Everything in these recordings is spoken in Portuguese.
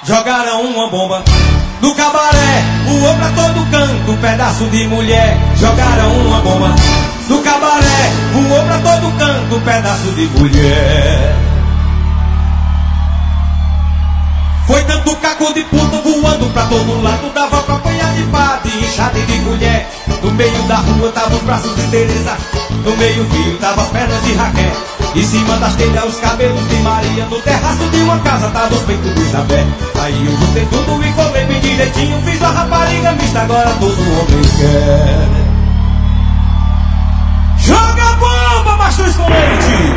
Jogaram uma bomba no cabaré, voou pra todo canto, pedaço de mulher. Jogaram uma bomba no cabaré, voou pra todo canto, pedaço de mulher. Foi tanto caco de puta voando pra todo lado, dava pra apanhar de fato e enxada de colher. No meio da rua tava os braços de Teresa, no meio fio tava as pernas de Raquel. Em cima das telhas os cabelos de Maria, no terraço de uma casa tava os peitos de Isabel. Aí eu juntei tudo e colei bem direitinho, fiz uma rapariga mista, agora todo homem quer. Joga bomba, mastruz com leite!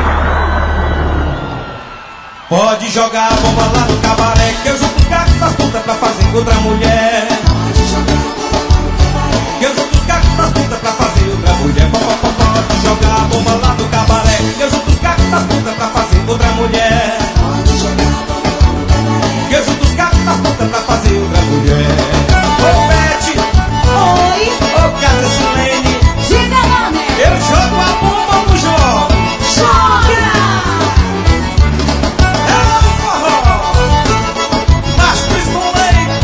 Pode jogar a bomba lá no cabaré, que eu junto os cacos das putas pra fazer outra mulher. Pode jogar a bomba lá no cabaré, Que eu junto os cacos das putas pra fazer outra mulher. Pode jogar a bomba lá no cabaré, que eu junto os cacos das putas pra fazer outra mulher. pode jogar a bomba lá no cabaré. Que eu junto os cacos das putas pra fazer outra mulher. Ô Pet, Oi, ô Casa Silene, diga lá, né? eu jogo a bomba no jogo. Chora! É o forró, mastruz com leite.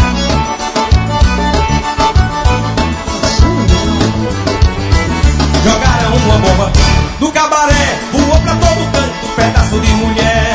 Jogaram uma bomba no cabaré, voou pra todo canto, pedaço de mulher.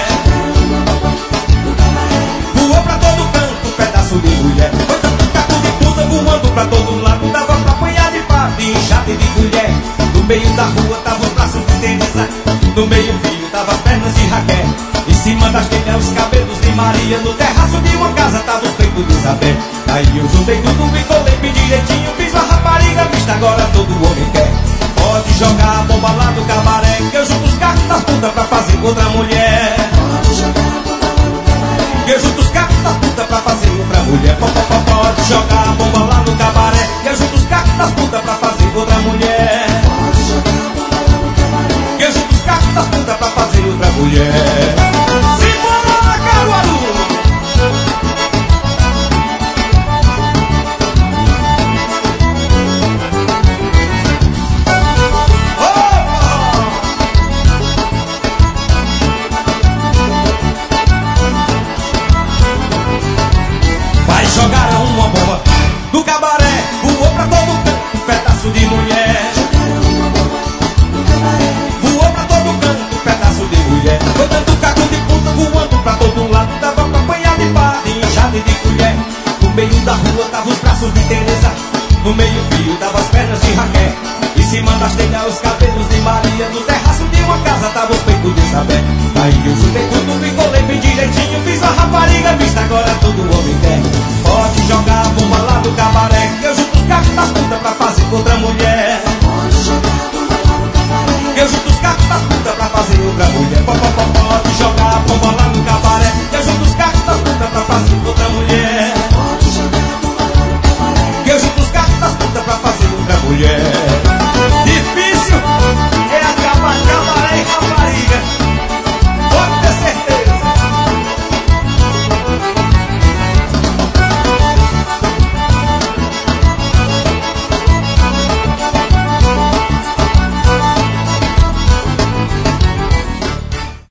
Voou pra todo canto, pedaço de mulher. Foi tanto caco de puta voando pra todo lado, dava pra apanhar de fato e enxada de colher. No meio da rua tava os braços de Teresa, no meio fio tava as pernas de Raquel. Em cima das telhas os cabelos de Maria, no terraço de uma casa tava os peitos de Isabel. Aí eu juntei tudo e colei bem direitinho, fiz uma rapariga mista, agora todo homem quer. Pode jogar a bomba lá no cabaré, que eu junto os cacos das putas pra fazer outra mulher. Pode jogar a bomba lá no cabaré, Que eu junto os cacos das putas pra fazer outra mulher. Pode jogar a bomba lá no cabaré, que eu junto os cacos das putas pra fazer outra mulher. pode jogar a bomba lá no cabaré. Que eu junto os cacos das putas pra fazer outra mulher. Simbora, Caruaru! Jogaram uma bomba no cabaré, voou pra todo canto, pedaço de mulher. Voou pra todo canto, pedaço de mulher. Foi tanto caco de puta voando pra todo lado, dava pra apanhar de pá e enxada de colher. No meio da rua tava os braços de Teresa, no meio fio tava as pernas de Raquel. Em cima das telhas os cabelos de Maria, no terraço de uma casa tava os peitos de Isabel. Aí eu juntei tudo e colei bem direitinho, fiz uma rapariga mista, agora todo homem quer. Pode jogar a bomba lá no cabaré, que eu junto os cacos das putas pra fazer outra mulher.